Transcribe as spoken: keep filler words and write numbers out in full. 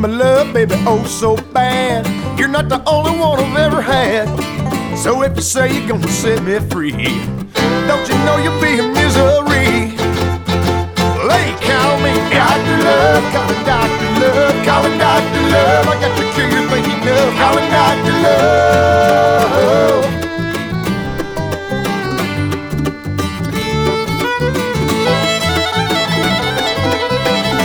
my love, baby, oh so bad. You're not the only one I've ever had. So if you say you're gonna set me free, don't you know you'll be in misery? Lake